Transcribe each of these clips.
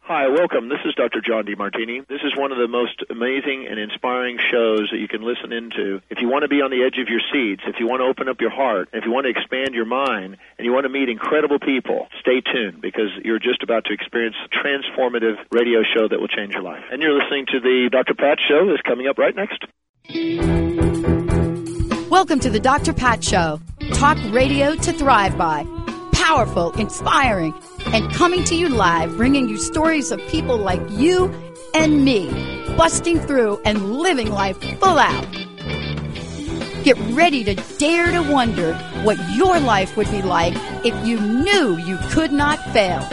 Hi, welcome. This is Dr. John DeMartini. This is one of the most amazing and inspiring shows that you can listen into. If you want to be on the edge of your seats, if you want to open up your heart, if you want to expand your mind, and you want to meet incredible people, stay tuned because you're just about to experience a transformative radio show that will change your life. And you're listening to the Dr. Pat Show that's coming up right next. Welcome to the Dr. Pat Show. Talk radio to thrive by. Powerful, inspiring, and coming to you live, bringing you stories of people like you and me, busting through and living life full out. Get ready to dare to wonder what your life would be like if you knew you could not fail.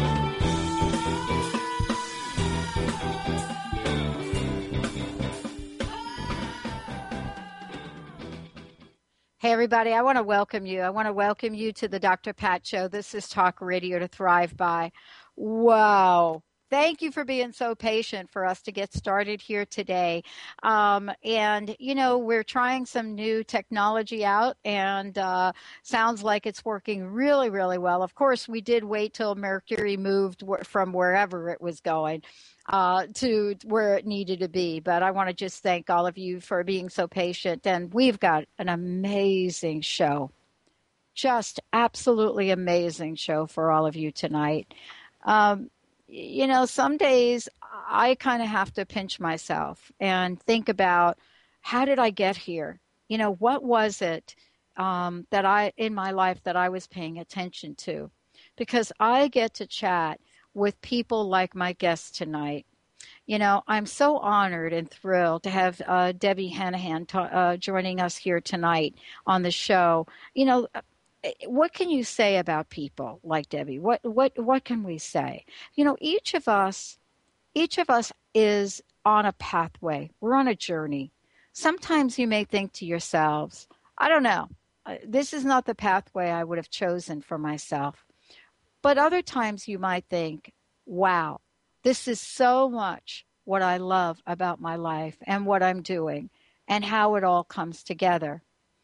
Hey, everybody, I want to welcome you. I want to welcome you to the Dr. Pat Show. This is Talk Radio to Thrive By. Wow. Thank you for being so patient for us to get started here today. And, you know, we're trying some new technology out and sounds like it's working really, really well. Of course, we did wait till Mercury moved from wherever it was going to where it needed to be. But I want to just thank all of you for being so patient. And we've got an amazing show, just absolutely amazing show for all of you tonight. You know, some days I kind of have to pinch myself and think about how did I get here? You know, what was it in my life that I was paying attention to? Because I get to chat with people like my guest tonight. You know, I'm so honored and thrilled to have Debbie Hanahan joining us here tonight on the show. You know, what can you say about people like Debbie? What can we say? You know, each of us is on a pathway. We're on a journey. Sometimes you may think to yourselves, I don't know, this is not the pathway I would have chosen for myself. But other times you might think, wow, this is so much what I love about my life and what I'm doing and how it all comes together.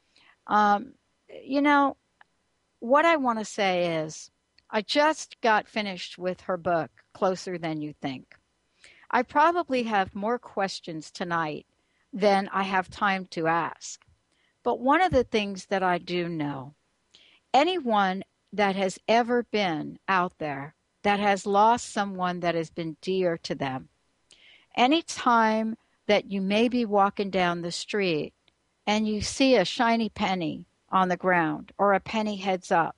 You know, what I want to say is I just got finished with her book, Closer Than You Think. I probably have more questions tonight than I have time to ask. But one of the things that I do know, anyone that has ever been out there that has lost someone that has been dear to them, any time that you may be walking down the street and you see a shiny penny on the ground or a penny heads up,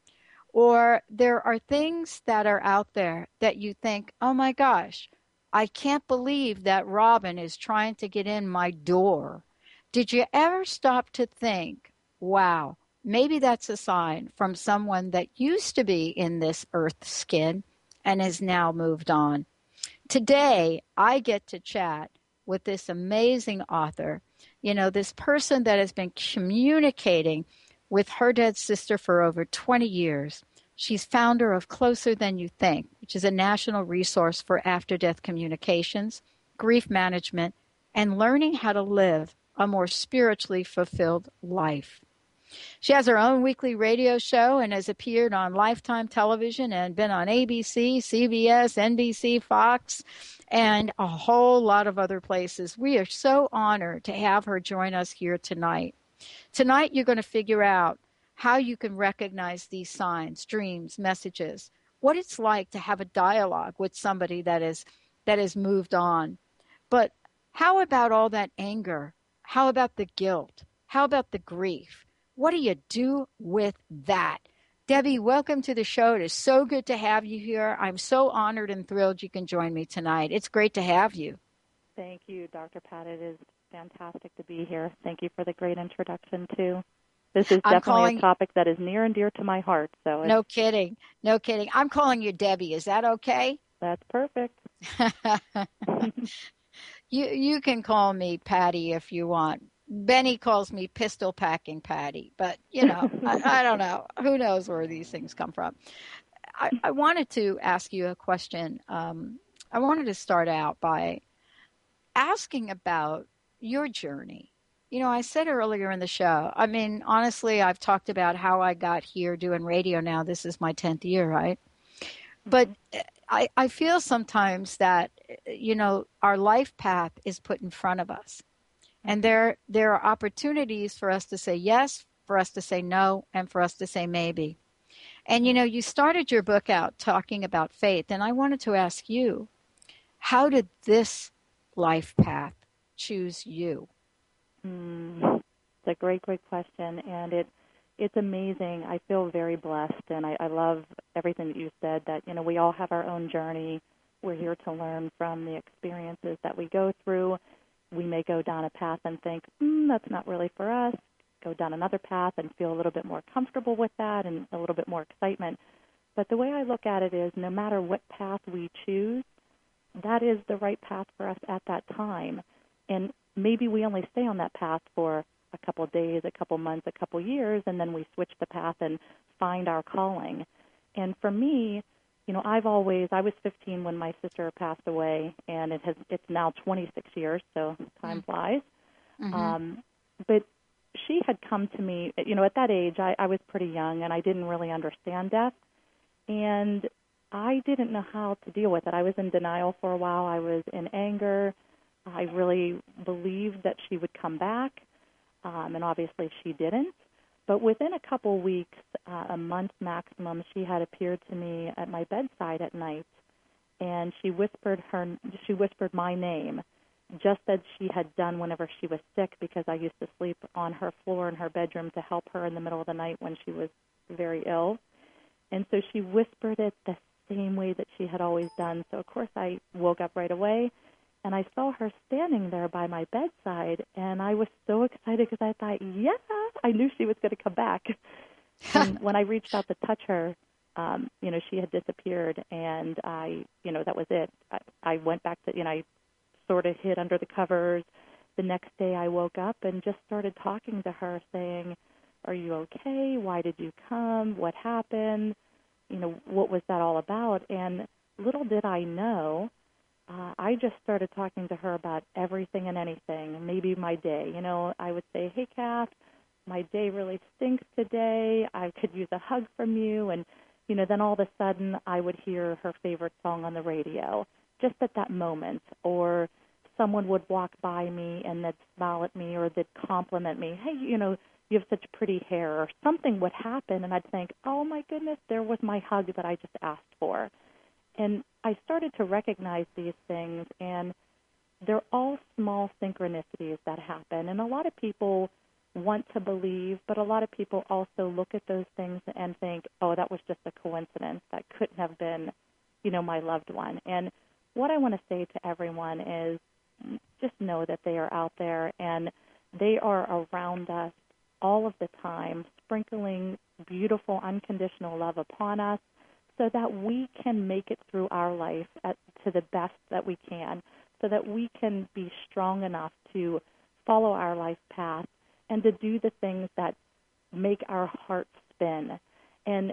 or there are things that are out there that you think, oh my gosh, I can't believe that Robin is trying to get in my door. Did you ever stop to think, wow, maybe that's a sign from someone that used to be in this earth skin and has now moved on? Today, I get to chat with this amazing author, you know, this person that has been communicating with her dead sister for over 20 years. She's founder of Closer Than You Think, which is a national resource for after-death communications, grief management, and learning how to live a more spiritually fulfilled life. She has her own weekly radio show and has appeared on Lifetime Television and been on ABC, CBS, NBC, Fox, and a whole lot of other places. We are so honored to have her join us here tonight. Tonight, you're going to figure out how you can recognize these signs, dreams, messages, what it's like to have a dialogue with somebody that has moved on. But how about all that anger? How about the guilt? How about the grief? What do you do with that? Debbie, welcome to the show. It is so good to have you here. I'm so honored and thrilled you can join me tonight. It's great to have you. Thank you, Dr. Pat. It is fantastic to be here. Thank you for the great introduction, too. This is definitely a topic that is near and dear to my heart. So no kidding. No kidding. I'm calling you Debbie. Is that okay? That's perfect. You can call me Patty if you want. Benny calls me pistol packing Patty, but you know, I don't know. Who knows where these things come from? I wanted to ask you a question. I wanted to start out by asking about your journey. You know, I said earlier in the show, I mean, honestly, I've talked about how I got here doing radio now. This is my 10th year, right? But I feel sometimes that, our life path is put in front of us. And there are opportunities for us to say yes, for us to say no, and for us to say maybe. And, you started your book out talking about faith. And I wanted to ask you, how did this life path choose you? It's a great question. And it's amazing. I feel very blessed. And I love everything that you said, that, we all have our own journey. We're here to learn from the experiences that we go through. We may go down a path and think, that's not really for us. Go down another path and feel a little bit more comfortable with that and a little bit more excitement. But the way I look at it is, no matter what path we choose, that is the right path for us at that time. And maybe we only stay on that path for a couple of days, a couple months, a couple years, and then we switch the path and find our calling. And for me, I was 15 when my sister passed away, and it's now 26 years, so time flies. Mm-hmm. But she had come to me, at that age, I was pretty young, and I didn't really understand death, and I didn't know how to deal with it. I was in denial for a while. I was in anger. I really believed that she would come back, and obviously she didn't. But within a couple weeks, a month maximum, she had appeared to me at my bedside at night, and she whispered my name, just as she had done whenever she was sick, because I used to sleep on her floor in her bedroom to help her in the middle of the night when she was very ill. And so she whispered it the same way that she had always done. So, of course, I woke up right away, and I saw her standing there by my bedside, and I was so excited because I thought, yeah, I knew she was going to come back. And when I reached out to touch her, she had disappeared, and that was it. I went back to, I sort of hid under the covers. The next day I woke up and just started talking to her, saying, are you okay? Why did you come? What happened? What was that all about? And little did I know, I just started talking to her about everything and anything, maybe my day. I would say, hey, Kath, my day really stinks today. I could use a hug from you. And, then all of a sudden I would hear her favorite song on the radio just at that moment. Or someone would walk by me and they'd smile at me, or they'd compliment me. Hey, you have such pretty hair, or something would happen. And I'd think, oh, my goodness, there was my hug that I just asked for. And I started to recognize these things, and they're all small synchronicities that happen. And a lot of people want to believe, but a lot of people also look at those things and think, oh, that was just a coincidence. That couldn't have been, my loved one. And what I want to say to everyone is just know that they are out there, and they are around us all of the time, sprinkling beautiful, unconditional love upon us, so that we can make it through our life to the best that we can, so that we can be strong enough to follow our life path and to do the things that make our heart spin. And,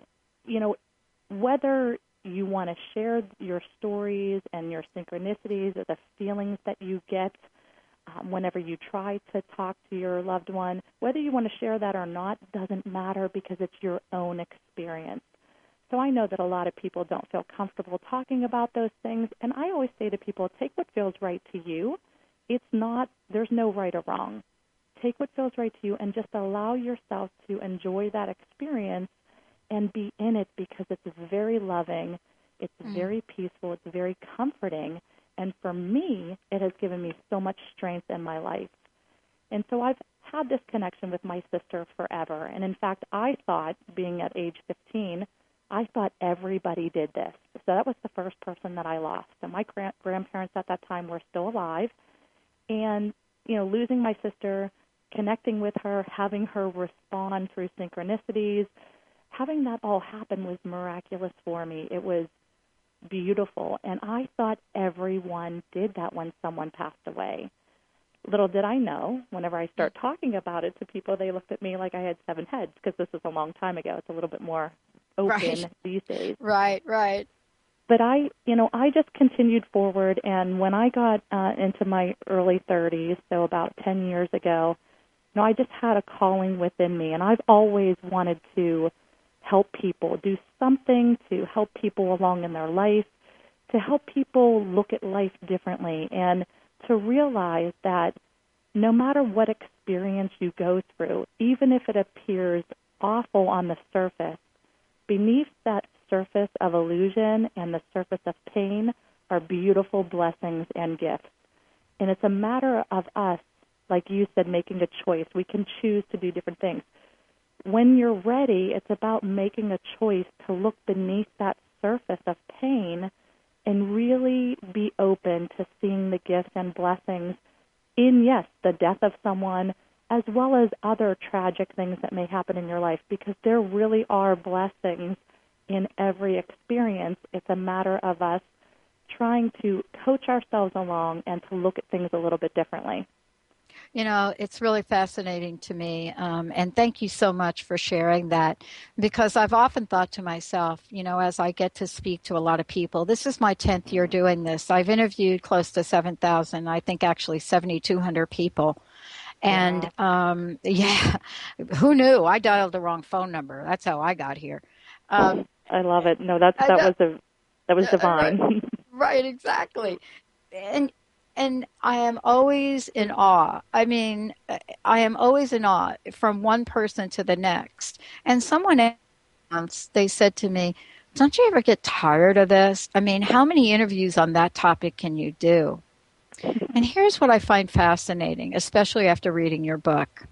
whether you want to share your stories and your synchronicities or the feelings that you get whenever you try to talk to your loved one, whether you want to share that or not doesn't matter, because it's your own experience. So I know that a lot of people don't feel comfortable talking about those things, and I always say to people, take what feels right to you. There's no right or wrong. Take what feels right to you and just allow yourself to enjoy that experience and be in it, because it's very loving, it's very peaceful, it's very comforting, and for me, it has given me so much strength in my life. And so I've had this connection with my sister forever, and in fact, I thought, being at age 15, I thought everybody did this. So that was the first person that I lost. And my grandparents at that time were still alive. And, losing my sister, connecting with her, having her respond through synchronicities, having that all happen was miraculous for me. It was beautiful. And I thought everyone did that when someone passed away. Little did I know, whenever I start talking about it to people, they looked at me like I had 7 heads, because this was a long time ago. It's a little bit more open these days. Right. But I just continued forward, and when I got into my early 30s, so about 10 years ago, I just had a calling within me, and I've always wanted to help people, do something to help people along in their life, to help people look at life differently and to realize that no matter what experience you go through, even if it appears awful on the surface, beneath that surface of illusion and the surface of pain are beautiful blessings and gifts. And it's a matter of us, like you said, making a choice. We can choose to do different things. When you're ready, it's about making a choice to look beneath that surface of pain and really be open to seeing the gifts and blessings in, yes, the death of someone, as well as other tragic things that may happen in your life, because there really are blessings in every experience. It's a matter of us trying to coach ourselves along and to look at things a little bit differently. You know, it's really fascinating to me, and thank you so much for sharing that, because I've often thought to myself, you know, as I get to speak to a lot of people, this is my 10th year doing this. I've interviewed close to 7,000, I think actually 7,200 people. And, yeah, who knew? I dialed the wrong phone number. That's how I got here. I love it. No, that was divine. Right, exactly. And I am always in awe. I mean, I am always in awe from one person to the next. And someone once, they said to me, don't you ever get tired of this? I mean, how many interviews on that topic can you do? And here's what I find fascinating, especially after reading your book.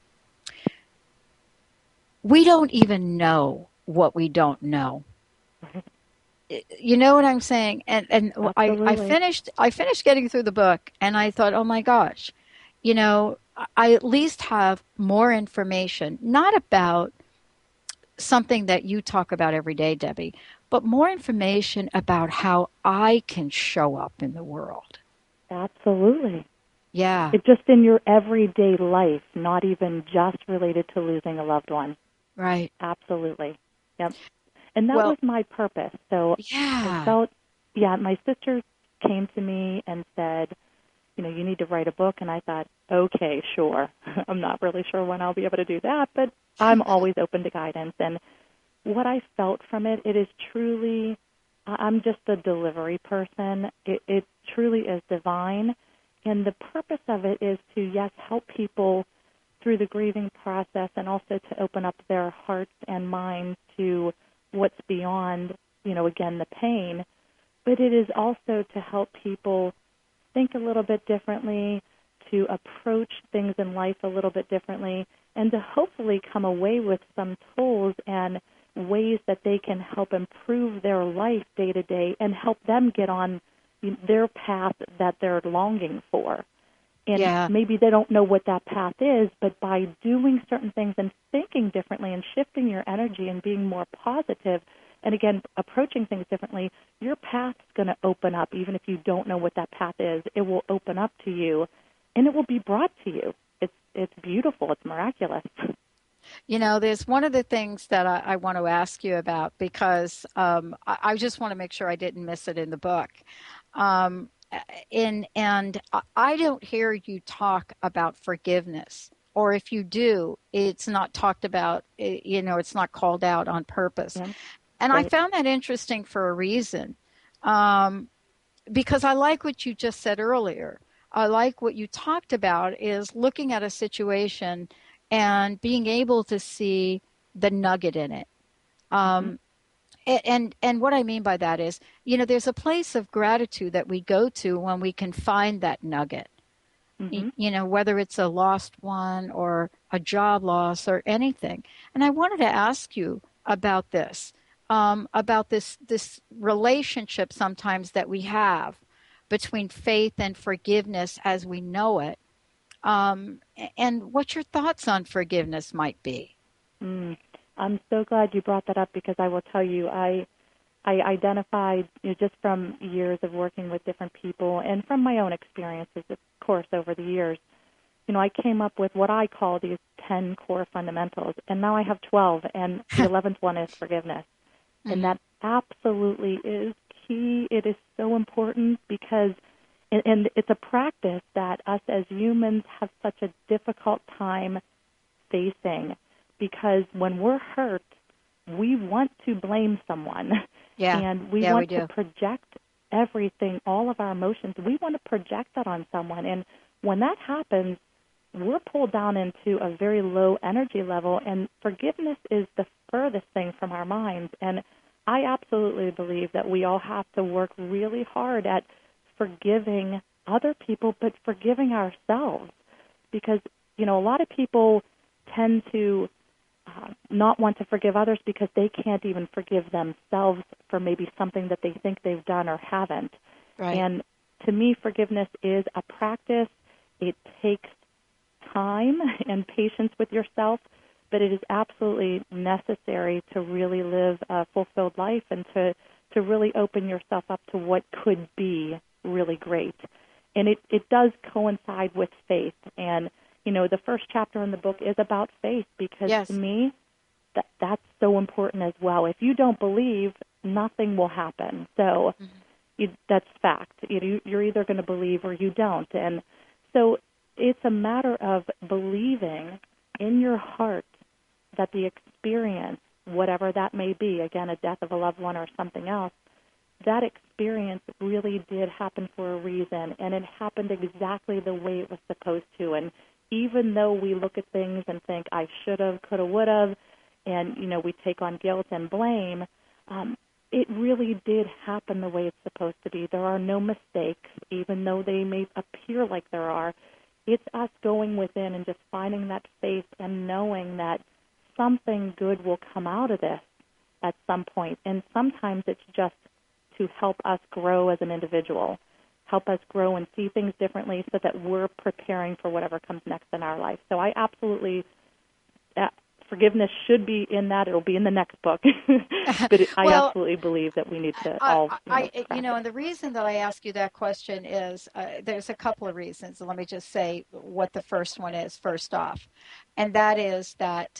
We don't even know what we don't know. You know what I'm saying? And I finished getting through the book, and I thought, oh my gosh, you know, I at least have more information, not about something that you talk about every day, Debbie, but more information about how I can show up in the world. Absolutely. Yeah. It's just in your everyday life, not even just related to losing a loved one. Right. Absolutely. Yep. And that was my purpose. So yeah. I felt, my sister came to me and said, you know, you need to write a book. And I thought, okay, sure. I'm not really sure when I'll be able to do that, but I'm always open to guidance. And what I felt from it, it is truly, I'm just a delivery person. It truly is divine. And the purpose of it is to, yes, help people through the grieving process and also to open up their hearts and minds to what's beyond, you know, again, the pain. But it is also to help people think a little bit differently, to approach things in life a little bit differently, and to hopefully come away with some tools and ways that they can help improve their life day to day and help them get on their path that they're longing for. And maybe they don't know what that path is, but by doing certain things and thinking differently and shifting your energy and being more positive, and again, approaching things differently, your path's going to open up. Even if you don't know what that path is, it will open up to you, and it will be brought to you. It's beautiful. It's miraculous. You know, there's one of the things that I want to ask you about, because I just want to make sure I didn't miss it in the book. And I don't hear you talk about forgiveness, or if you do, it's not talked about, you know, it's not called out on purpose. Yeah. And right. I found that interesting for a reason, because I like what you just said earlier. I like what you talked about is looking at a situation and being able to see the nugget in it. And what I mean by that is, you know, there's a place of gratitude that we go to when we can find that nugget. You know, whether it's a lost one or a job loss or anything. And I wanted to ask you about this relationship sometimes that we have between faith and forgiveness as we know it, and what your thoughts on forgiveness might be. I'm so glad you brought that up, because I will tell you, I identified, you know, just from years of working with different people and from my own experiences, of course, over the years, you know, I came up with what I call these 10 core fundamentals, and now I have 12, and the 11th one is forgiveness. And that absolutely is key. It is so important because, and it's a practice that us as humans have such a difficult time facing, because when we're hurt, we want to blame someone. Yeah. And we want to project everything, all of our emotions, we want to project that on someone. And when that happens, we're pulled down into a very low energy level, and forgiveness is the furthest thing from our minds. And I absolutely believe that we all have to work really hard at forgiving other people, but forgiving ourselves. Because, a lot of people tend to not want to forgive others because they can't even forgive themselves for maybe something that they think they've done or haven't. Right. And to me, forgiveness is a practice. It takes time and patience with yourself, but it is absolutely necessary to really live a fulfilled life and to really open yourself up to what could be really great. And it does coincide with faith. And, the first chapter in the book is about faith because Yes. to me, that's so important as well. If you don't believe, nothing will happen. So that's fact. You're either going to believe or you don't. And so it's a matter of believing in your heart that the experience, whatever that may be, again, a death of a loved one or something else, that experience really did happen for a reason, and it happened exactly the way it was supposed to. And even though we look at things and think, I should have, could have, would have, and, we take on guilt and blame, it really did happen the way it's supposed to be. There are no mistakes, even though they may appear like there are. It's us going within and just finding that faith and knowing that something good will come out of this at some point. And sometimes it's just to help us grow as an individual, help us grow and see things differently so that we're preparing for whatever comes next in our life. So I absolutely, forgiveness should be in that. It'll be in the next book. But I absolutely believe that we need to all, and the reason that I ask you that question is there's a couple of reasons. Let me just say what the first one is first off. And that is that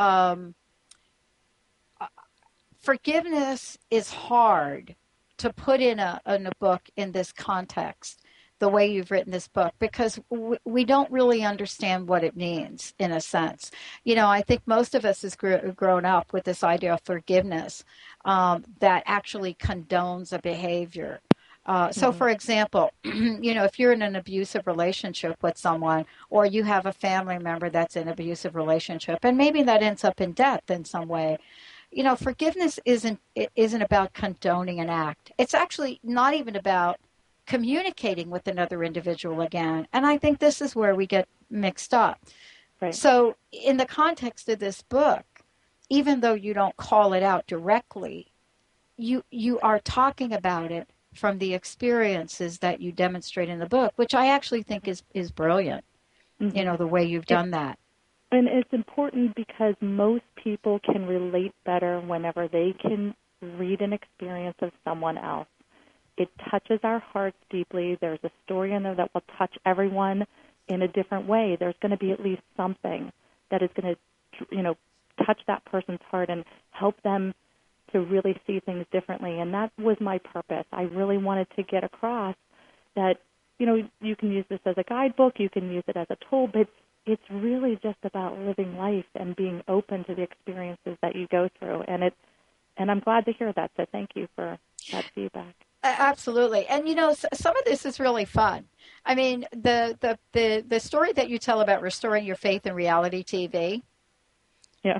forgiveness is hard to put in a book in this context, the way you've written this book, because we don't really understand what it means in a sense. I think most of us has grown up with this idea of forgiveness that actually condones a behavior. So, for example, if you're in an abusive relationship with someone, or you have a family member that's in an abusive relationship, and maybe that ends up in death in some way, forgiveness isn't about condoning an act. It's actually not even about communicating with another individual again. And I think this is where we get mixed up. Right. So in the context of this book, even though you don't call it out directly, you are talking about it from the experiences that you demonstrate in the book, which I actually think is brilliant, the way you've done that. And it's important because most people can relate better whenever they can read an experience of someone else. It touches our hearts deeply. There's a story in there that will touch everyone in a different way. There's going to be at least something that is going to, touch that person's heart and help them to really see things differently. And that was my purpose. I really wanted to get across that, you can use this as a guidebook, you can use it as a tool, but it's really just about living life and being open to the experiences that you go through. And I'm glad to hear that. So thank you for that feedback. Absolutely. And, some of this is really fun. I mean, the story that you tell about restoring your faith in reality TV. Yeah.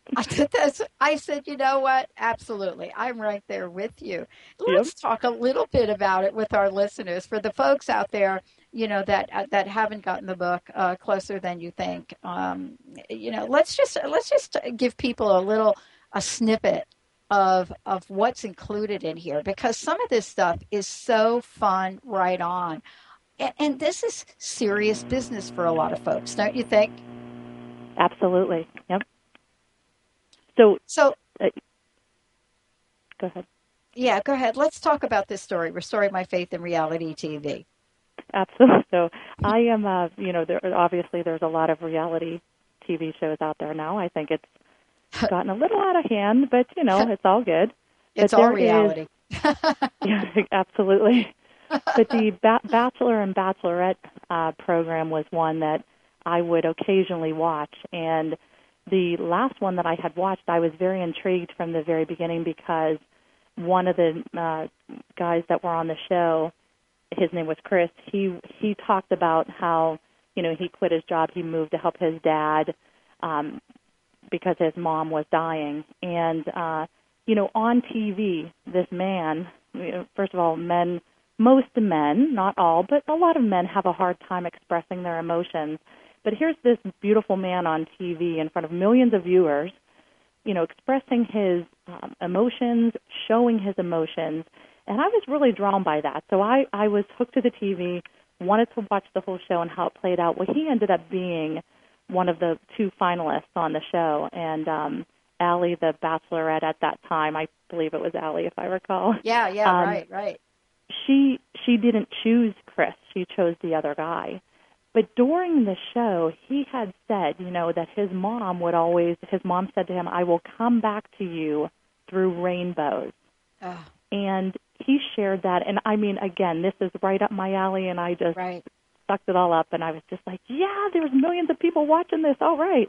I said, you know what? Absolutely. I'm right there with you. Let's talk a little bit about it with our listeners. For the folks out there, that haven't gotten the book Closer Than You Think, let's just give people a snippet of what's included in here, because some of this stuff is so fun right on. And this is serious business for a lot of folks, don't you think? Absolutely. Yep. So go ahead. Yeah, go ahead. Let's talk about this story, Restoring My Faith in Reality TV. Absolutely. So I am, obviously there's a lot of reality TV shows out there now. I think it's gotten a little out of hand, but, it's all good. It's all reality. Yeah, absolutely. But the Bachelor and Bachelorette program was one that I would occasionally watch. And the last one that I had watched, I was very intrigued from the very beginning because one of the guys that were on the show, his name was Chris, he talked about how, he quit his job, he moved to help his dad because his mom was dying. And, on TV, this man, first of all, most men, not all, but a lot of men have a hard time expressing their emotions. But here's this beautiful man on TV in front of millions of viewers, expressing his emotions, showing his emotions. And I was really drawn by that. So I was hooked to the TV, wanted to watch the whole show and how it played out. Well, he ended up being one of the 2 finalists on the show. And Allie, the Bachelorette at that time, I believe it was Allie, if I recall. Yeah, right. She didn't choose Chris. She chose the other guy. But during the show, he had said, that his mom said to him, I will come back to you through rainbows. Oh. And he shared that. And I mean, again, this is right up my alley, and I just sucked it all up. And I was just like, yeah, there's millions of people watching this. All right.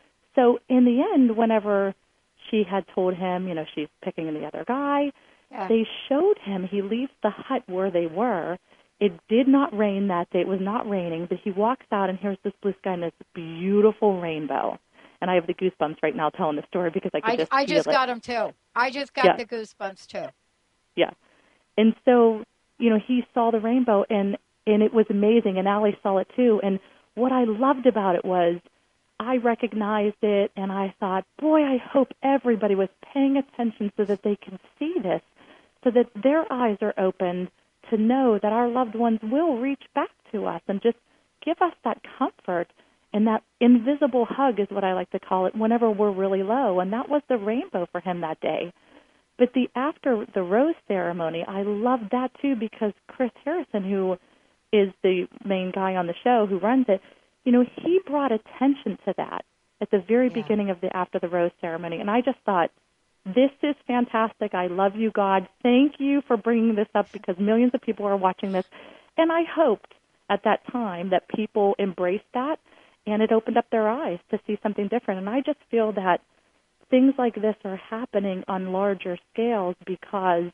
So in the end, whenever she had told him, she's picking the other guy, they showed him, he leaves the hut where they were. It did not rain that day. It was not raining, but he walks out, and here's this blue sky and this beautiful rainbow. And I have the goosebumps right now telling the story because I just got them too. I just got the goosebumps too. Yeah. And so, he saw the rainbow, and it was amazing, and Allie saw it too. And what I loved about it was I recognized it, and I thought, boy, I hope everybody was paying attention so that they can see this, so that their eyes are opened to know that our loved ones will reach back to us and just give us that comfort. And that invisible hug is what I like to call it whenever we're really low. And that was the rainbow for him that day. But after the rose ceremony, I loved that too, because Chris Harrison, who is the main guy on the show who runs it, he brought attention to that at the very beginning of after the rose ceremony. And I just thought, this is fantastic. I love you, God. Thank you for bringing this up because millions of people are watching this. And I hoped at that time that people embraced that and it opened up their eyes to see something different. And I just feel that things like this are happening on larger scales because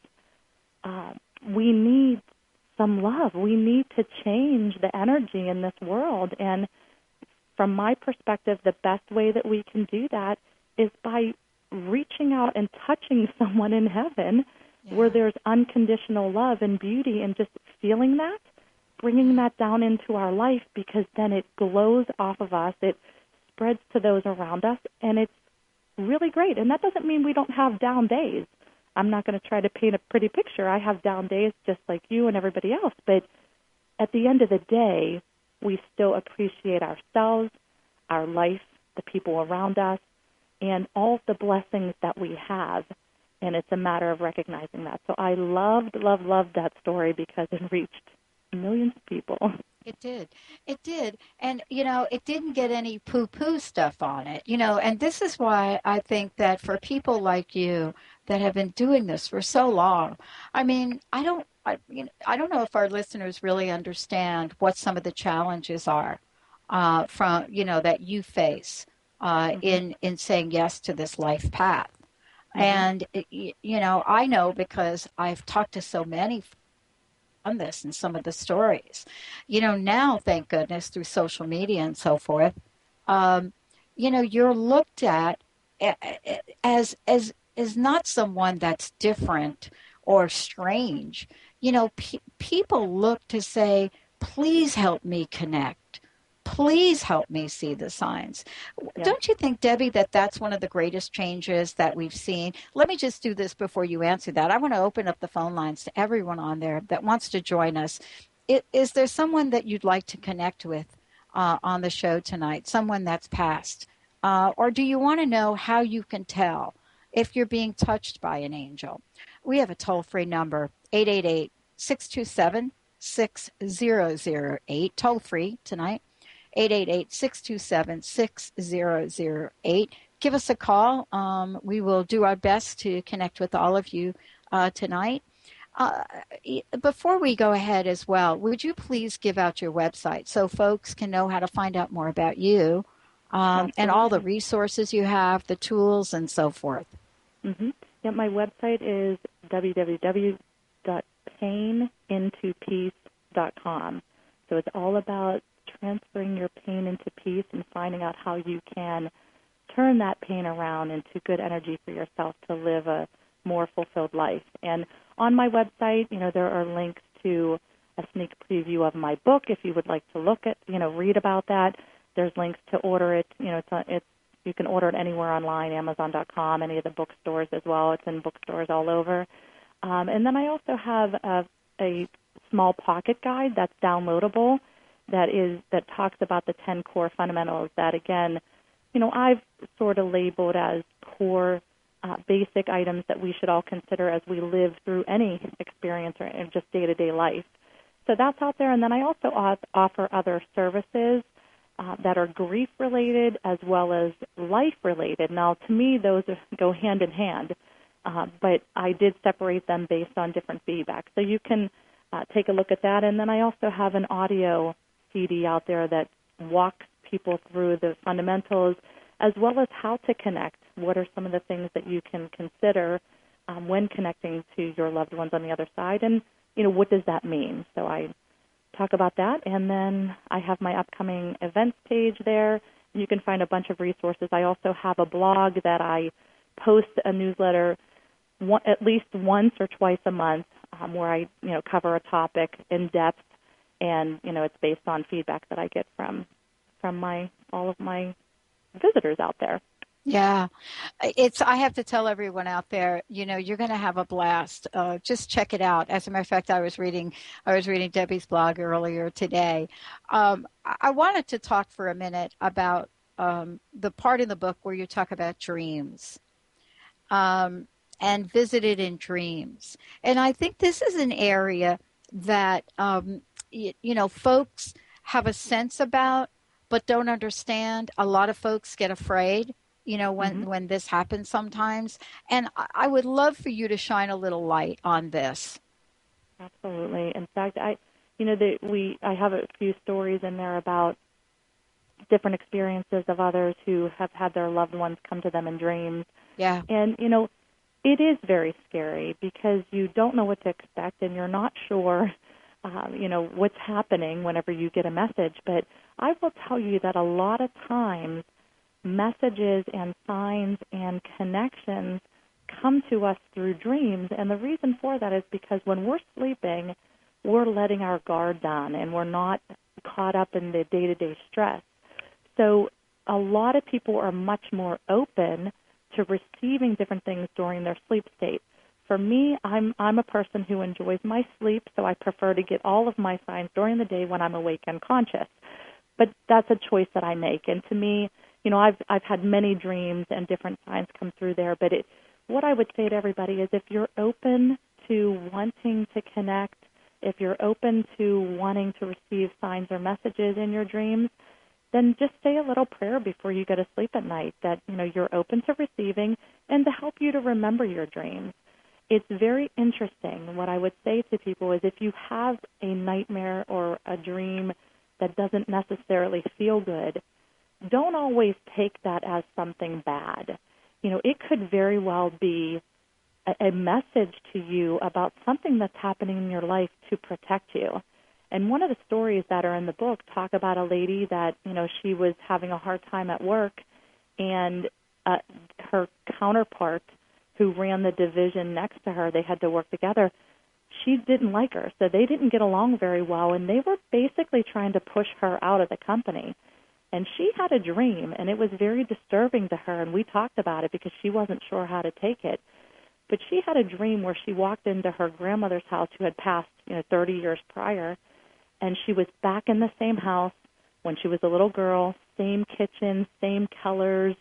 we need some love. We need to change the energy in this world. And from my perspective, the best way that we can do that is by reaching out and touching someone in heaven where there's unconditional love and beauty, and just feeling that, bringing that down into our life, because then it glows off of us, it spreads to those around us, and it's really great. And that doesn't mean we don't have down days. I'm not going to try to paint a pretty picture. I have down days just like you and everybody else, but at the end of the day, we still appreciate ourselves, our life, the people around us, and all the blessings that we have, and it's a matter of recognizing that. So I loved that story because it reached millions of people. It did. And, it didn't get any poo-poo stuff on it, and this is why I think that for people like you that have been doing this for so long, I mean, I don't know if our listeners really understand what some of the challenges are from, that you face. In saying yes to this life path. And, I know because I've talked to so many on this and some of the stories, now, thank goodness, through social media and so forth, you're looked at as not someone that's different or strange. People look to say, please help me connect. Please help me see the signs. Yeah. Don't you think, Debbie, that that's one of the greatest changes that we've seen? Let me just do this before you answer that. I want to open up the phone lines to everyone on there that wants to join us. Is there someone that you'd like to connect with on the show tonight, someone that's passed? Or do you want to know how you can tell if you're being touched by an angel? We have a toll-free number, 888-627-6008, toll-free tonight. 888-627-6008. Give us a call. We will do our best to connect with all of you tonight. Before we go ahead as well, would you please give out your website so folks can know how to find out more about you and all the resources you have, the tools, and so forth? Mm-hmm. Yeah, my website is www.painintopeace.com. So it's all about transferring your pain into peace and finding out how you can turn that pain around into good energy for yourself to live a more fulfilled life. And on my website, there are links to a sneak preview of my book if you would like to look at, read about that. There's links to order it. You can order it anywhere online, Amazon.com, any of the bookstores as well. It's in bookstores all over. And then I also have a small pocket guide that's downloadable that talks about the 10 core fundamentals that, again, I've sort of labeled as core basic items that we should all consider as we live through any experience or in just day-to-day life. So that's out there. And then I also offer other services that are grief-related as well as life-related. Now, to me, those go hand in hand, but I did separate them based on different feedback. So you can take a look at that. And then I also have an audio CD out there that walks people through the fundamentals as well as how to connect. What are some of the things that you can consider when connecting to your loved ones on the other side? And, what does that mean? So I talk about that. And then I have my upcoming events page there. You can find a bunch of resources. I also have a blog that I post a newsletter at least once or twice a month where I, cover a topic in depth. And, it's based on feedback that I get from all of my visitors out there. Yeah, I have to tell everyone out there, you're going to have a blast. Just check it out. As a matter of fact, I was reading Debbie's blog earlier today. I wanted to talk for a minute about the part in the book where you talk about dreams and visited in dreams. And I think this is an area that, folks have a sense about, but don't understand. A lot of folks get afraid, when this happens sometimes. And I would love for you to shine a little light on this. Absolutely. In fact, I have a few stories in there about different experiences of others who have had their loved ones come to them in dreams. Yeah. And, it is very scary because you don't know what to expect and you're not sure, what's happening whenever you get a message. But I will tell you that a lot of times messages and signs and connections come to us through dreams. And the reason for that is because when we're sleeping, we're letting our guard down and we're not caught up in the day-to-day stress. So a lot of people are much more open to receiving different things during their sleep state. For me, I'm a person who enjoys my sleep, so I prefer to get all of my signs during the day when I'm awake and conscious. But that's a choice that I make. And to me, I've had many dreams and different signs come through there. But what I would say to everybody is if you're open to wanting to connect, if you're open to wanting to receive signs or messages in your dreams, then just say a little prayer before you go to sleep at night that, you're open to receiving and to help you to remember your dreams. It's very interesting. What I would say to people is if you have a nightmare or a dream that doesn't necessarily feel good, don't always take that as something bad. It could very well be a message to you about something that's happening in your life to protect you. And one of the stories that are in the book talk about a lady that, she was having a hard time at work, and her counterpart who ran the division next to her, they had to work together, she didn't like her. So they didn't get along very well, and they were basically trying to push her out of the company. And she had a dream, and it was very disturbing to her, and we talked about it because she wasn't sure how to take it. But she had a dream where she walked into her grandmother's house who had passed 30 years prior, and she was back in the same house when she was a little girl, same kitchen, same colors,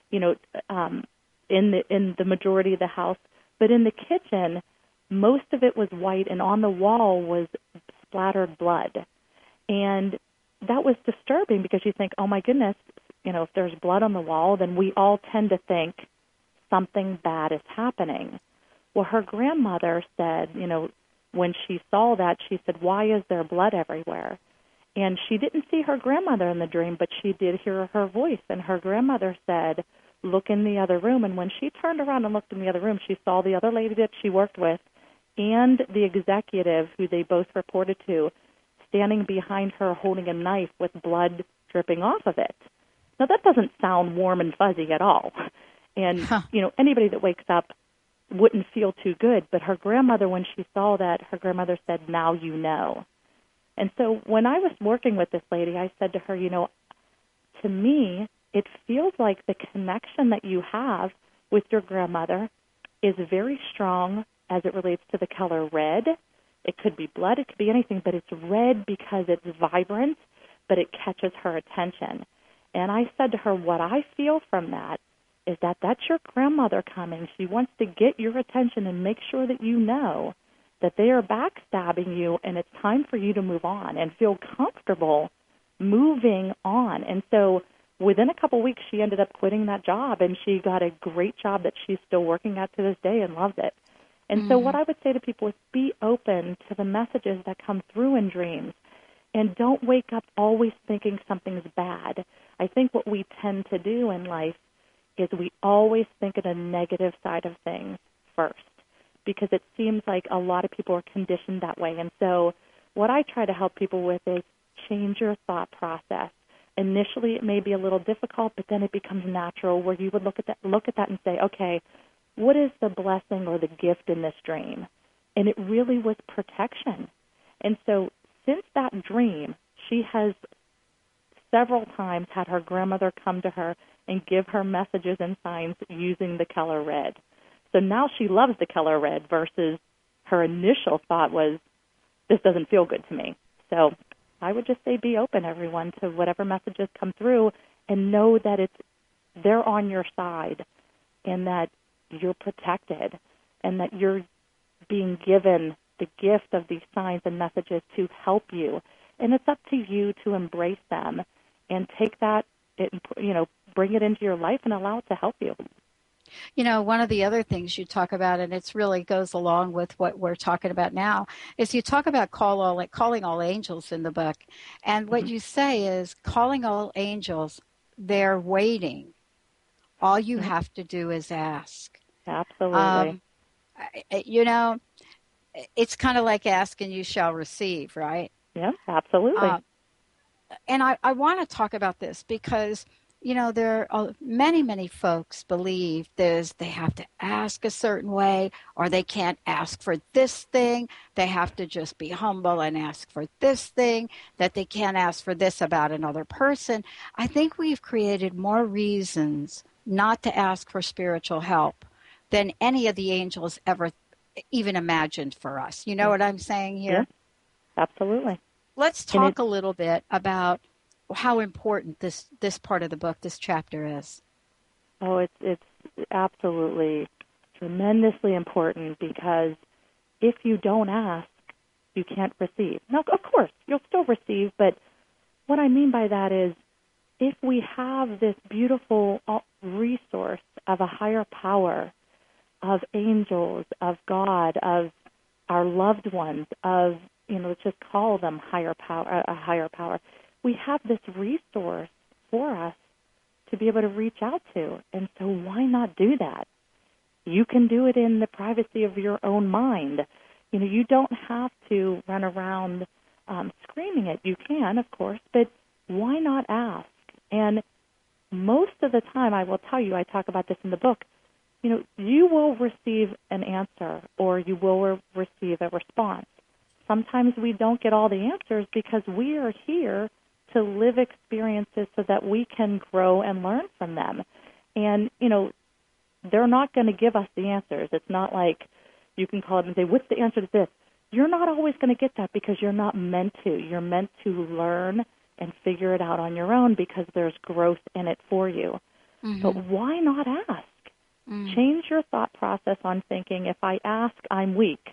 in the majority of the house. But in the kitchen, most of it was white, and on the wall was splattered blood. And that was disturbing because you think, oh, my goodness, if there's blood on the wall, then we all tend to think something bad is happening. Well, her grandmother said, when she saw that, she said, why is there blood everywhere? And she didn't see her grandmother in the dream, but she did hear her voice. And her grandmother said, look in the other room. And when she turned around and looked in the other room, she saw the other lady that she worked with and the executive who they both reported to standing behind her holding a knife with blood dripping off of it. Now, that doesn't sound warm and fuzzy at all. And, anybody that wakes up wouldn't feel too good. But her grandmother, when she saw that, her grandmother said, now you know. And so when I was working with this lady, I said to her, to me, it feels like the connection that you have with your grandmother is very strong as it relates to the color red. It could be blood, it could be anything, but it's red because it's vibrant, but it catches her attention. And I said to her, what I feel from that is that that's your grandmother coming. She wants to get your attention and make sure that you know that they are backstabbing you, and it's time for you to move on and feel comfortable moving on. And so within a couple weeks, she ended up quitting that job, and she got a great job that she's still working at to this day and loves it. And so what I would say to people is be open to the messages that come through in dreams, and don't wake up always thinking something's bad. I think what we tend to do in life is we always think of the negative side of things first, because it seems like a lot of people are conditioned that way. And so what I try to help people with is change your thought process. Initially, it may be a little difficult, but then it becomes natural where you would look at that and say, okay, what is the blessing or the gift in this dream? And it really was protection. And so since that dream, she has several times had her grandmother come to her and give her messages and signs using the color red. So now she loves the color red versus her initial thought was, this doesn't feel good to me. So I would just say be open, everyone, to whatever messages come through, and know that they're on your side and that you're protected and that you're being given the gift of these signs and messages to help you. And it's up to you to embrace them and take that, bring it into your life and allow it to help you. One of the other things you talk about, and it really goes along with what we're talking about now, is you talk about calling all angels in the book. And what you say is calling all angels, they're waiting. All you have to do is ask. Absolutely. It's kind of like ask and you shall receive, right? Yeah, absolutely. And I want to talk about this because there are many folks believe they have to ask a certain way, or they can't ask for this thing. They have to just be humble and ask for this thing, that they can't ask for this about another person. I think we've created more reasons not to ask for spiritual help than any of the angels ever even imagined for us. You know what I'm saying here? Yeah, absolutely. Let's talk a little bit about how important this part of the book, this chapter is. Oh, it's absolutely tremendously important, because if you don't ask, you can't receive. Now, of course, you'll still receive, but what I mean by that is if we have this beautiful resource of a higher power, of angels, of God, of our loved ones, of, let's just call them a higher power, we have this resource for us to be able to reach out to. And so why not do that? You can do it in the privacy of your own mind. You don't have to run around screaming it. You can, of course, but why not ask? And most of the time, I will tell you, I talk about this in the book, you will receive an answer or you will receive a response. Sometimes we don't get all the answers because we are here to live experiences so that we can grow and learn from them. And, they're not going to give us the answers. It's not like you can call up and say, what's the answer to this? You're not always going to get that because you're not meant to. You're meant to learn and figure it out on your own because there's growth in it for you. Mm-hmm. But why not ask? Mm. Change your thought process on thinking, if I ask, I'm weak.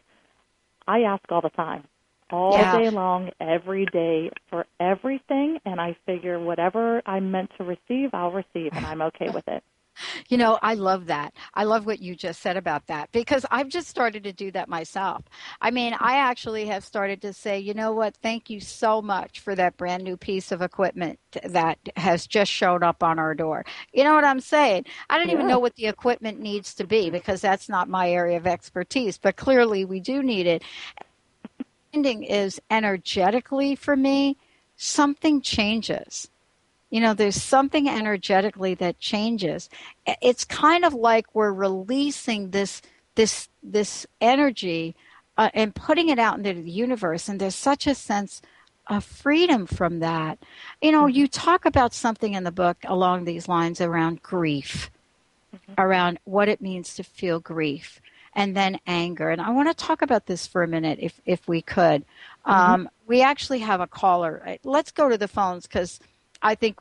I ask all the time. All day long, every day, for everything, and I figure whatever I'm meant to receive, I'll receive, and I'm okay with it. I love that. I love what you just said about that because I've just started to do that myself. I mean, I actually have started to say, you know what? Thank you so much for that brand new piece of equipment that has just shown up on our door. You know what I'm saying? I don't even Yeah. know what the equipment needs to be because that's not my area of expertise, but clearly we do need it. Ending is energetically for me, something changes. There's something energetically that changes. It's kind of like we're releasing this energy and putting it out into the universe, and there's such a sense of freedom from that. You talk about something in the book along these lines around grief, around what it means to feel grief, and then anger. And I want to talk about this for a minute, if we could. We actually have a caller. Let's go to the phones because I think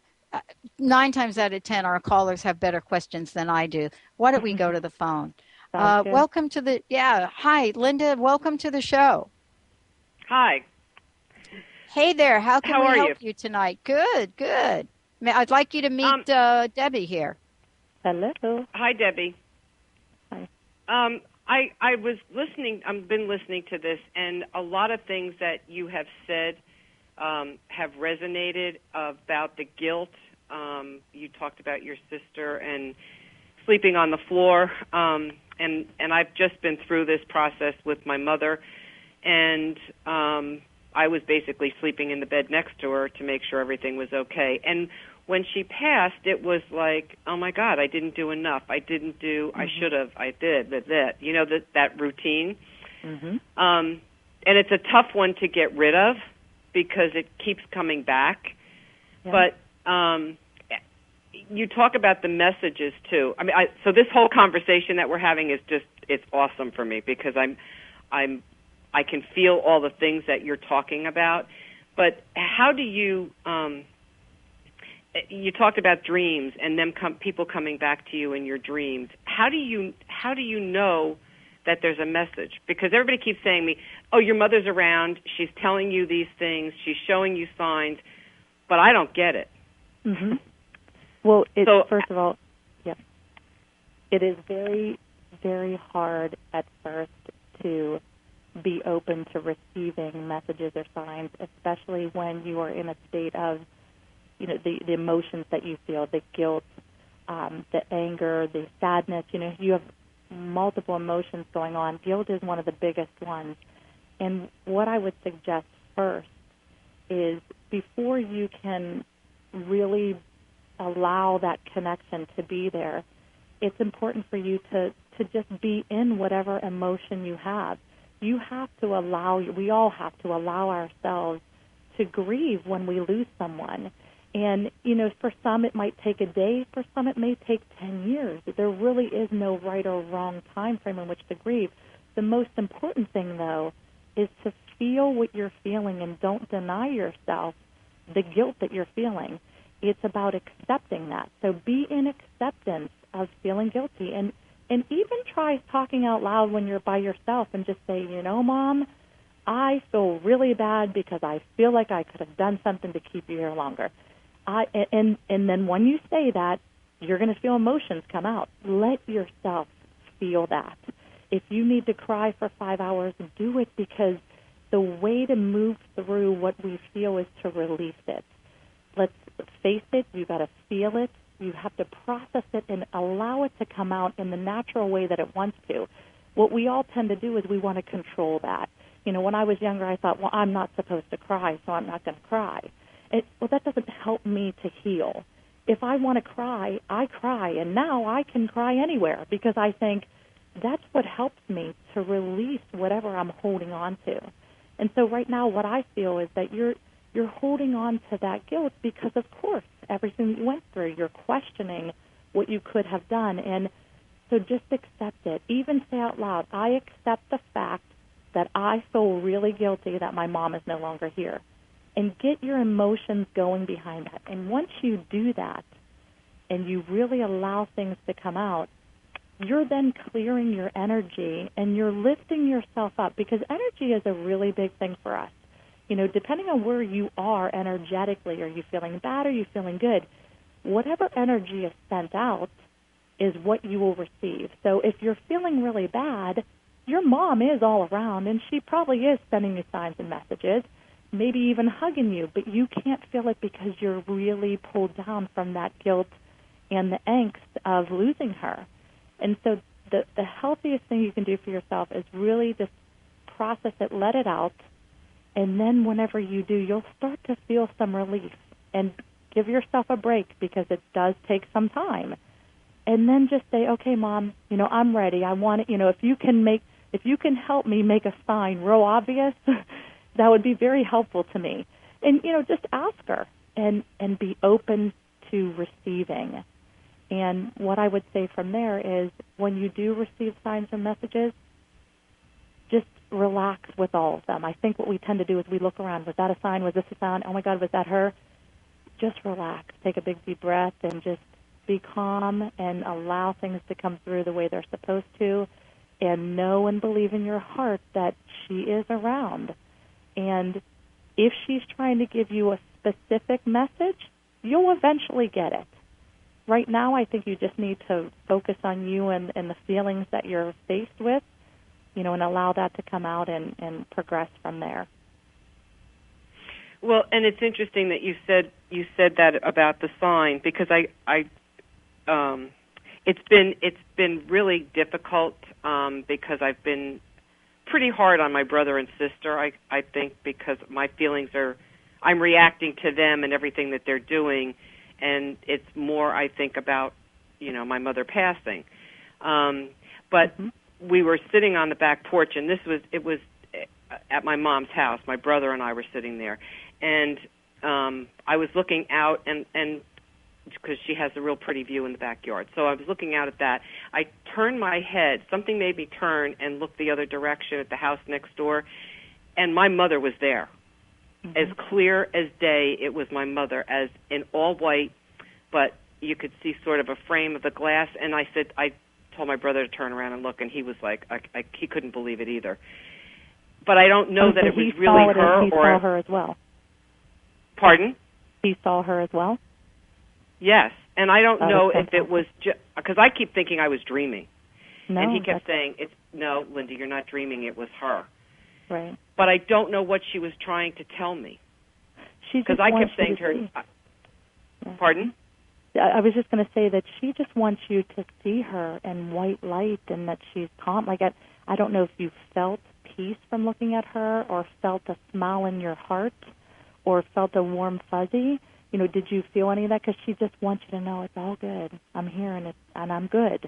9 times out of 10, our callers have better questions than I do. Why don't we go to the phone? Welcome to hi, Linda. Welcome to the show. Hi. Hey there. How can we help you tonight? Good. I'd like you to meet Debbie here. Hello. Hi, Debbie. Hi. I was listening. I've been listening to this, and a lot of things that you have said have resonated about the guilt. You talked about your sister and sleeping on the floor, and I've just been through this process with my mother, and I was basically sleeping in the bed next to her to make sure everything was okay. And when she passed, it was like, oh my God, I didn't do enough. I didn't do. I should have. I did. That. That routine. And it's a tough one to get rid of because it keeps coming back. Yeah. But you talk about the messages too. I mean, so this whole conversation that we're having is it's awesome for me because I can feel all the things that you're talking about. But how do you? You talked about dreams and them people coming back to you in your dreams. How do you know that there's a message? Because everybody keeps saying to me, "Oh, your mother's around. She's telling you these things. She's showing you signs," but I don't get it. Well, first of all, yeah, it is very, very hard at first to be open to receiving messages or signs, especially when you are in a state of, the emotions that you feel, the guilt, the anger, the sadness. You have multiple emotions going on. Guilt is one of the biggest ones. And what I would suggest first is before you can really allow that connection to be there, it's important for you to just be in whatever emotion you have. You have to we all have to allow ourselves to grieve when we lose someone. And, for some it might take a day, for some it may take 10 years. There really is no right or wrong time frame in which to grieve. The most important thing, though, is to feel what you're feeling and don't deny yourself the guilt that you're feeling. It's about accepting that. So be in acceptance of feeling guilty. And even try talking out loud when you're by yourself and just say, Mom, I feel really bad because I feel like I could have done something to keep you here longer. And then when you say that, you're going to feel emotions come out. Let yourself feel that. If you need to cry for 5 hours, do it, because the way to move through what we feel is to release it. Let's face it. You've got to feel it. You have to process it and allow it to come out in the natural way that it wants to. What we all tend to do is we want to control that. When I was younger, I thought, well, I'm not supposed to cry, so I'm not going to cry. Well, that doesn't help me to heal. If I want to cry, I cry, and now I can cry anywhere because I think that's what helps me to release whatever I'm holding on to. And so right now what I feel is that you're holding on to that guilt because, of course, everything that you went through, you're questioning what you could have done. And so just accept it. Even say out loud, I accept the fact that I feel really guilty that my mom is no longer here. And get your emotions going behind that. And once you do that and you really allow things to come out, you're then clearing your energy and you're lifting yourself up, because energy is a really big thing for us. Depending on where you are energetically, are you feeling bad, are you feeling good? Whatever energy is sent out is what you will receive. So if you're feeling really bad, your mom is all around, and she probably is sending you signs and messages, maybe even hugging you, but you can't feel it because you're really pulled down from that guilt and the angst of losing her. And so the healthiest thing you can do for yourself is really just process it, let it out, and then whenever you do, you'll start to feel some relief. And give yourself a break because it does take some time. And then just say, okay, Mom, I'm ready. I want it. If you can help me make a sign real obvious, that would be very helpful to me. And, just ask her and be open to receiving. And what I would say from there is when you do receive signs and messages, just relax with all of them. I think what we tend to do is we look around. Was that a sign? Was this a sign? Oh, my God, was that her? Just relax. Take a big deep breath and just be calm and allow things to come through the way they're supposed to, and know and believe in your heart that she is around. And if she's trying to give you a specific message, you'll eventually get it. Right now, I think you just need to focus on you and the feelings that you're faced with, and allow that to come out and progress from there. Well, and it's interesting that you said that about the sign, because it's been really difficult because I've been pretty hard on my brother and sister. I think because my feelings I'm reacting to them and everything that they're doing, and it's more I think about my mother passing. But we were sitting on the back porch, and it was at my mom's house. My brother and I were sitting there. And I was looking out, and because she has a real pretty view in the backyard. So I was looking out at that. I turned my head. Something made me turn and look the other direction at the house next door, and my mother was there. As clear as day, it was my mother, as in all white, but you could see sort of a frame of the glass. And I told my brother to turn around and look, and he was like, he couldn't believe it either. But I don't know that it was really her, or he saw her as well. Pardon? He saw her as well? Yes, and I don't know if it was because I keep thinking I was dreaming. No, and he kept saying, "No, Linda, you're not dreaming. It was her." Right. But I don't know what she was trying to tell me. Because I kept saying to her, "Pardon?" I was just going to say that she just wants you to see her in white light and that she's calm. Like I don't know if you felt peace from looking at her, or felt a smile in your heart, or felt a warm fuzzy. Did you feel any of that? Because she just wants you to know it's all good. I'm here and I'm good.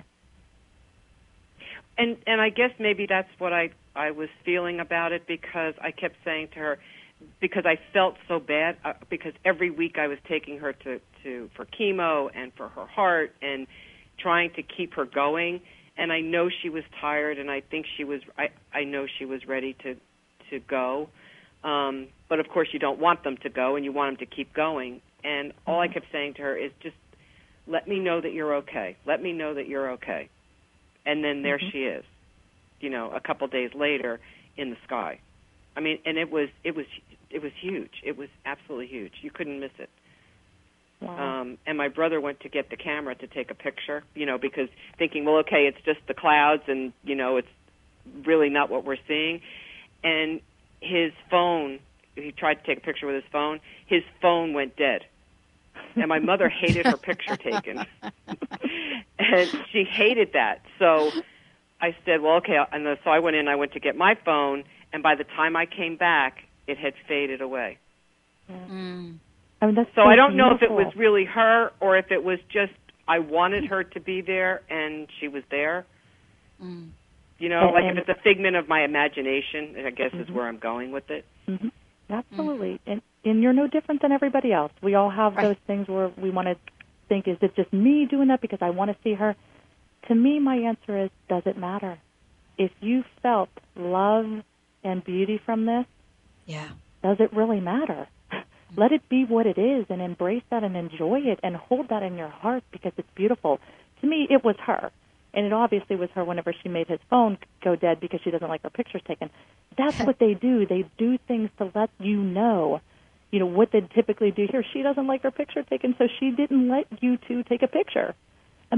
And I guess maybe that's what I was feeling about it, because I kept saying to her, because I felt so bad, because every week I was taking her for chemo and for her heart and trying to keep her going. And I know she was tired, and I think I know she was ready to go. But of course you don't want them to go, and you want them to keep going. And all I kept saying to her is just, let me know that you're okay. Let me know that you're okay. And then there she is, a couple days later in the sky. I mean, and it was huge. It was absolutely huge. You couldn't miss it. Wow. And my brother went to get the camera to take a picture, because thinking, well, okay, it's just the clouds, and it's really not what we're seeing. And his phone, he tried to take a picture with his phone went dead. And my mother hated her picture taken. And she hated that. So I said, well, okay. And so I went to get my phone, and by the time I came back, it had faded away. Yeah. Mm. That's so I don't know if it beautiful. was really her, or if it was just I wanted her to be there, and she was there. Mm. If it's a figment of my imagination, I guess is where I'm going with it. Mm-hmm. Absolutely. And you're no different than everybody else. We all have those things where we want to think, is it just me doing that because I want to see her? To me, my answer is, does it matter? If you felt love and beauty from this, does it really matter? Let it be what it is, and embrace that and enjoy it and hold that in your heart, because it's beautiful. To me, it was her. And it obviously was her whenever she made his phone go dead because she doesn't like her pictures taken. That's what they do. They do things to let you know, what they typically do here. She doesn't like her picture taken, so she didn't let you two take a picture. I mean,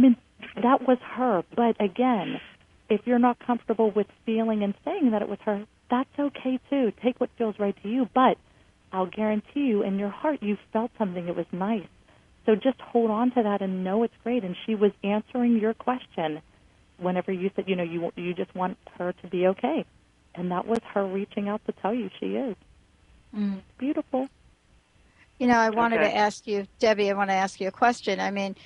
that was her. But again, if you're not comfortable with feeling and saying that it was her, that's okay too. Take what feels right to you. But I'll guarantee you, in your heart, you felt something. It was nice. So just hold on to that and know it's great. And she was answering your question whenever you said, you just want her to be okay. And that was her reaching out to tell you she is. Mm. Beautiful. I wanted to ask you, Debbie, I want to ask you a question. I mean,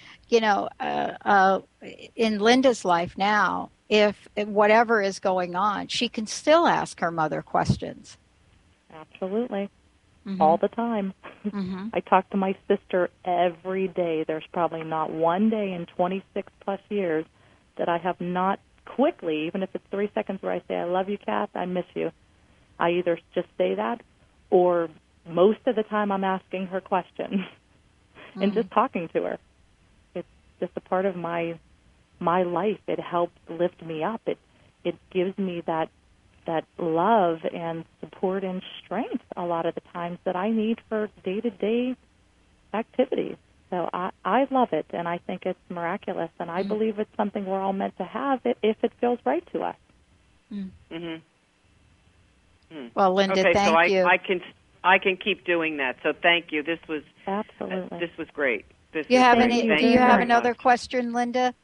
in Linda's life now, if whatever is going on, she can still ask her mother questions. Absolutely. Mm-hmm. All the time. Mm-hmm. I talk to my sister every day. There's probably not one day in 26 plus years that I have not quickly, even if it's 3 seconds where I say, I love you, Kath, I miss you. I either just say that, or most of the time I'm asking her questions and just talking to her. It's just a part of my life. It helps lift me up. It gives me that love and support and strength a lot of the times that I need for day-to-day activities. So I love it, and I think it's miraculous, and I believe it's something we're all meant to have if it feels right to us. Mm-hmm. Well, Linda, thank you. I can keep doing that. So thank you. This was absolutely. This was great. Do you have another question, Linda?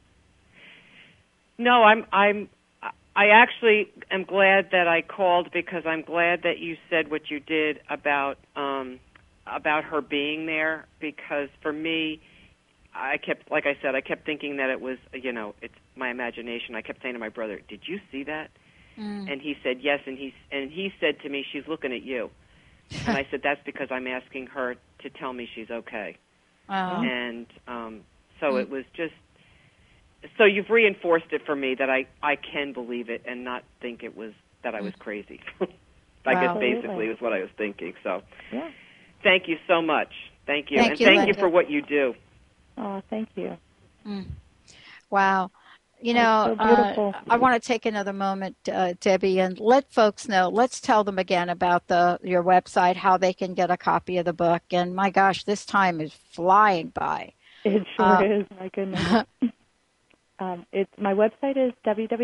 No, I actually am glad that I called, because I'm glad that you said what you did about her being there, because for me, I kept thinking that it was, it's my imagination. I kept saying to my brother, "Did you see that?" And he said yes, and he said to me, "She's looking at you." And I said, "That's because I'm asking her to tell me she's okay." And so it was just, so you've reinforced it for me that I can believe it and not think it was that I was crazy. I guess basically is what I was thinking. So thank you so much. Thank you. Thank you for what you do. Oh, thank you. Wow. I want to take another moment, Debbie, and let folks know. Let's tell them again about your website, how they can get a copy of the book. And my gosh, this time is flying by. It sure is. My goodness. My website is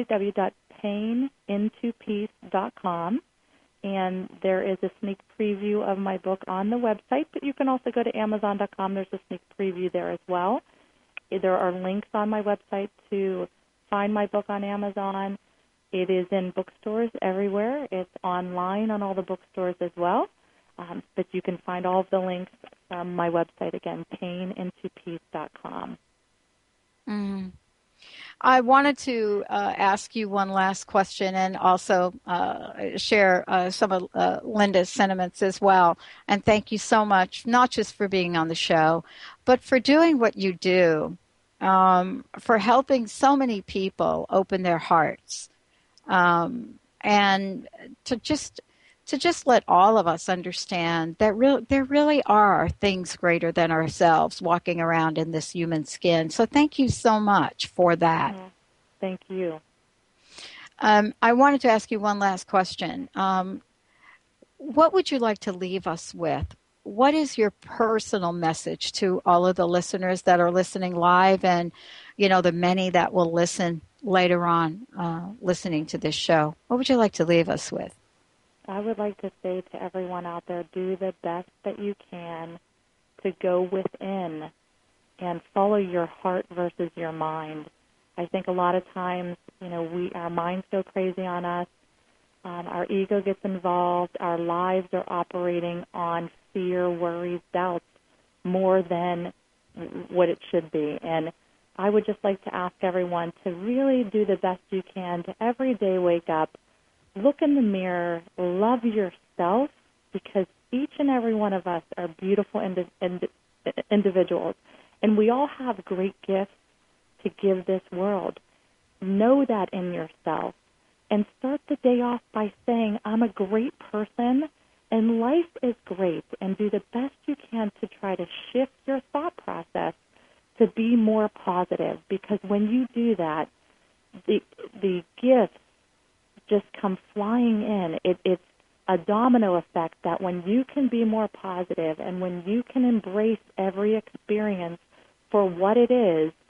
www.painintopeace.com, and there is a sneak preview of my book on the website. But you can also go to Amazon.com. There's a sneak preview there as well. There are links on my website to find my book on Amazon. It is in bookstores everywhere. It's online on all the bookstores as well. But you can find all of the links from my website, again, painintopeace.com. I wanted to ask you one last question and also share some of Linda's sentiments as well. And thank you so much, not just for being on the show, but for doing what you do, for helping so many people open their hearts, and to just let all of us understand that there really are things greater than ourselves walking around in this human skin. So thank you so much for that. Thank you. I wanted to ask you one last question. What would you like to leave us with? What is your personal message to all of the listeners that are listening live and, the many that will listen later on, listening to this show? What would you like to leave us with? I would like to say to everyone out there, do the best that you can to go within and follow your heart versus your mind. I think a lot of times, our minds go crazy on us. Our ego gets involved. Our lives are operating on fear, worries, doubts more than what it should be. And I would just like to ask everyone to really do the best you can to every day wake up, look in the mirror, love yourself, because each and every one of us are beautiful individuals, and we all have great gifts to give this world. Know that in yourself, and start the day off by saying, I'm a great person, and life is great, and do the best you can to try to shift your thought process to be more positive, because when you do that, the gifts just come flying in. It's a domino effect that when you can be more positive and when you can embrace every experience for what it is,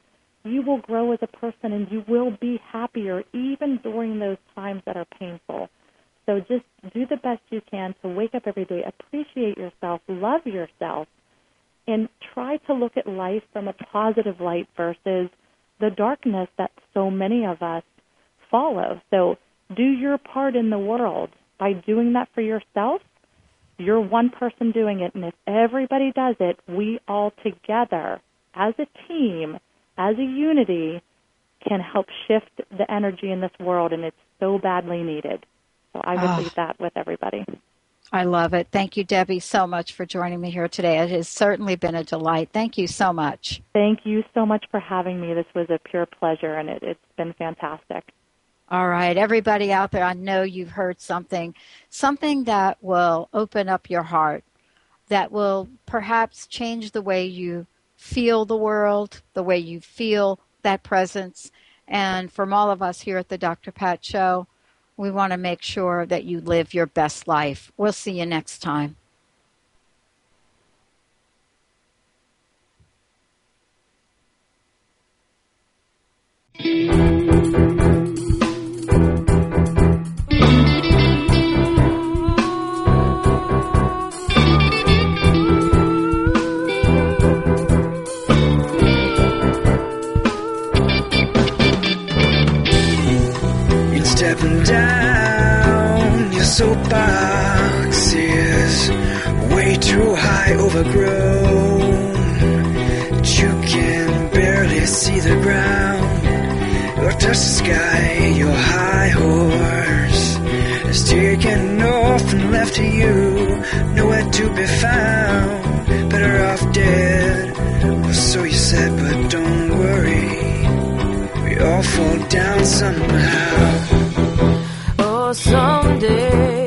you will grow as a person and you will be happier even during those times that are painful. So just do the best you can to wake up every day, appreciate yourself, love yourself, and try to look at life from a positive light versus the darkness that so many of us follow. So do your part in the world. By doing that for yourself, you're one person doing it, and if everybody does it, we all together, as a team, as a unity, can help shift the energy in this world, and it's so badly needed. So I would leave that with everybody. I love it. Thank you, Debbie, so much for joining me here today. It has certainly been a delight. Thank you so much. Thank you so much for having me. This was a pure pleasure, and it's been fantastic. All right, everybody out there, I know you've heard something that will open up your heart, that will perhaps change the way you feel the world, the way you feel that presence. And from all of us here at the Dr. Pat Show, we want to make sure that you live your best life. We'll see you next time. Stepping down your soapbox is way too high, overgrown, that you can barely see the ground or touch the sky. Your high horse is taken off and left to you, nowhere to be found, better off dead, or so you said. But don't worry, we all fall down somehow. Someday